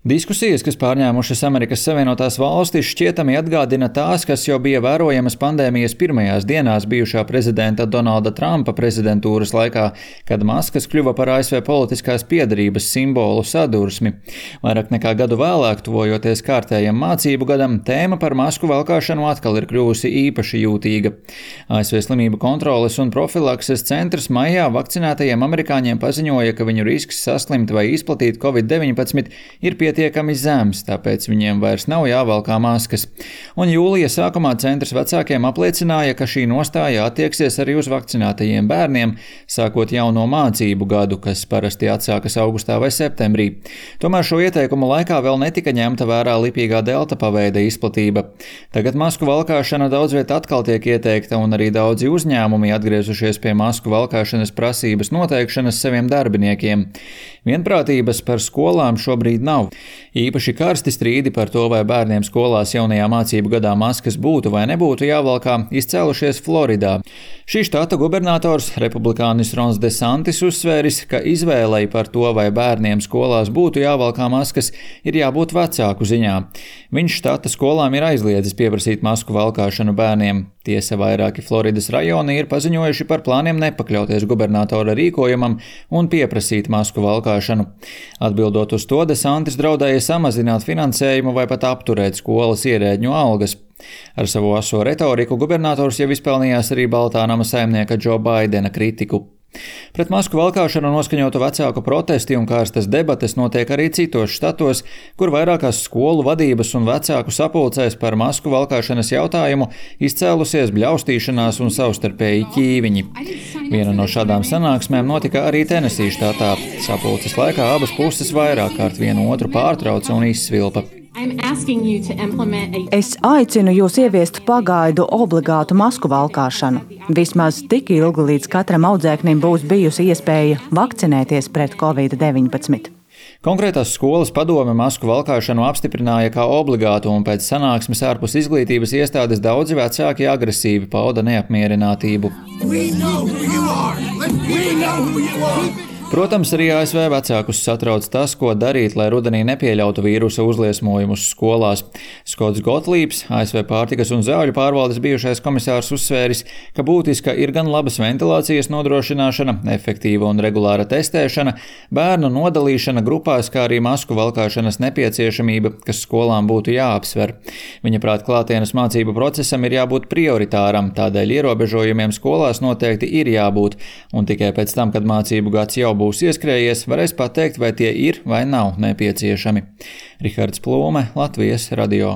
Diskusijas, kas pārņēmušas Amerikas Savienotās valstis, šķietami atgādina tās, kas jau bija vērojamas pandēmijas pirmajās dienās bijušā prezidenta Donalda Trumpa prezidentūras laikā, kad maskas kļuva par ASV politiskās piederības simbolu sadursmi. Vairāk nekā gadu vēlāk, tuvojoties kārtējam mācību gadam, tēma par masku valkāšanu atkal ir kļuvusi īpaši jūtīga. ASV Slimību kontroles un profilakses centrs maijā vakcinētajiem amerikāņiem paziņoja, ka viņu risks saslimt vai izplatīt COVID-19 ir pietiekami zems, tāpēc viņiem vairs nav jāvalkā maskas. Un jūlija sākumā centrs vecākiem apliecināja, ka šī nostāja attieksies arī uz vakcinētajiem bērniem, sākot jauno mācību gadu, kas parasti atsākas augustā vai septembrī. Tomēr šo ieteikumu laikā vēl netika ņemta vērā lipīgā delta paveida izplatība. Tagad masku valkāšana daudz viet atkal tiek ieteikta, un arī daudzi uzņēmumi atgriezušies pie masku valkāšanas prasības noteikšanas saviem darbiniekiem. Vienprātības par skolām šobrīd nav. Īpaši karsti strīdi par to, vai bērniem skolās jaunajā mācību gadā maskas būtu vai nebūtu jāvalkā, izcēlušies Floridā. Šī štata gubernators, republikānis Rons DeSantis, uzsvēris, ka izvēlei par to, vai bērniem skolās būtu jāvalkā maskas, ir jābūt vecāku ziņā. Viņš štata skolām ir aizliedzis pieprasīt masku valkāšanu bērniem. Tiesa, vairāki Floridas rajoni ir paziņojuši par plāniem nepakļauties gubernatora rīkojumam un pieprasīt masku valkāšanu. Atbildot uz to, DeSantis draudēja samazināt finansējumu vai pat apturēt skolas ierēģņu algas. Ar savu aso retoriku gubernators jau izpelnījās arī Baltā nama saimnieka Džo Baidena kritiku. Pret masku valkāšanu noskaņotu vecāku protesti un kārstas debates notiek arī citos štatos, kur vairākās skolu vadības un vecāku sapulcēs par masku valkāšanas jautājumu izcēlusies bļaustīšanās un savstarpēji ķīviņi. Viena no šādām sanāksmēm notika arī Tenesī štatā. Sapulces laikā abas puses vairāk kārt vienu otru pārtrauca un izsvilpa. Es aicinu jūs ieviest pagaidu obligātu masku valkāšanu. Vismaz tik ilgi, līdz katram audzēknim būs bijusi iespēja vakcinēties pret COVID-19. Konkrētās skolas padome masku valkāšanu apstiprināja kā obligātu, un pēc sanāksmes ārpus izglītības iestādes daudzi vecāki agresīvi pauda neapmierinātību. Protams, arī ASV vecākus satrauc tas, ko darīt, lai rudenī nepieļautu vīrusa uzliesmojumus skolās. Skots Gotlībs, ASV pārtikas un zāļu pārvaldes bijušais komisārs, uzsvēris, ka būtiska ir gan labas ventilācijas nodrošināšana, efektīva un regulāra testēšana, bērnu nodalīšana grupās, kā arī masku valkāšanas nepieciešamība, kas skolām būtu jāapsver. Viņa prāt, klātienes mācību procesam ir jābūt prioritāram, tādēļ ierobežojumiem skolās noteikti ir jābūt, un tikai pēc tam, kad mācību gads jau būs ieskrējies, varēs pateikt, vai tie ir vai nav nepieciešami. Rihards Plūme, Latvijas radio.